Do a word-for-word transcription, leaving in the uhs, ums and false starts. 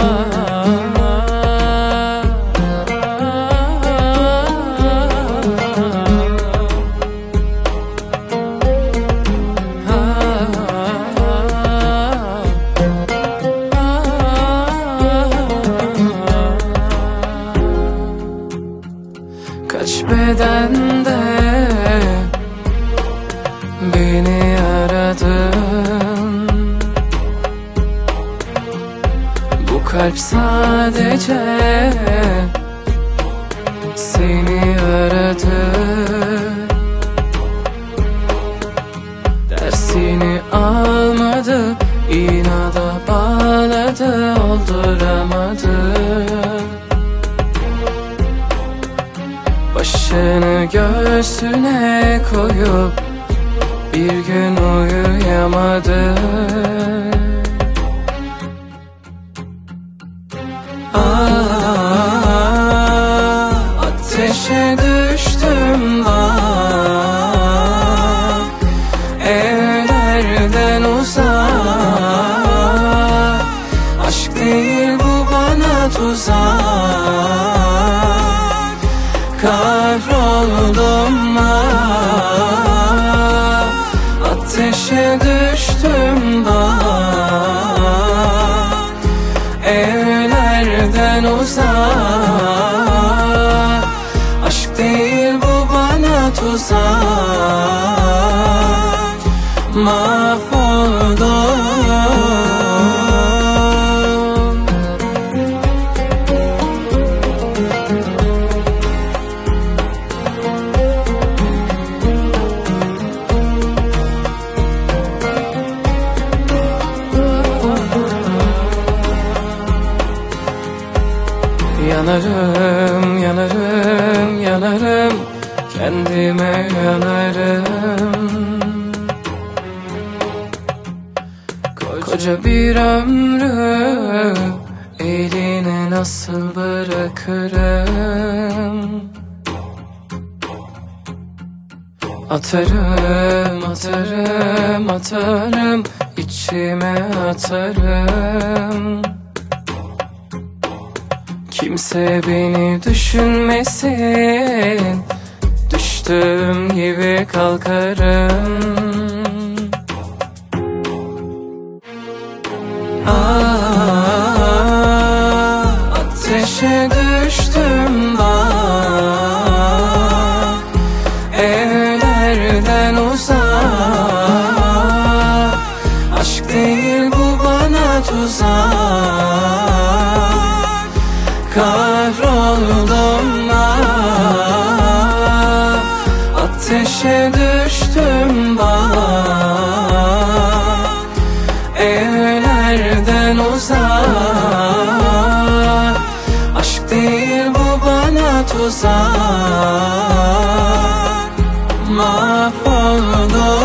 Kaç bedende beni aradın, bu kalp sadece seni aradı. Dersini almadı, inada bağladı, olduramadı. Başını göğsüne koyup bir gün uyuyamadı. Ah, ateşe düştüm bak, evlerden uzak. Aşk değil bu, bana tuzak. Kahroldum ah, ateşe düştüm bak, evlerden uzak. Aşk değil bu, bana tuzak. Mahvoldum. Yanarım, yanarım, yanarım, kendime yanarım. Koca bir ömrü eline nasıl bırakırım? Atarım, atarım, atarım, içime atarım. Kimse beni düşünmesin, düştüğüm gibi kalkarım. Ah, ateşe düştüm bak, evlerden uzak. Aşk değil bu, bana tuzak. Kahroldum ah, ateşe düştüm bak, evlerden uzak. Aşk değil bu, bana tuzak. Mahvoldum.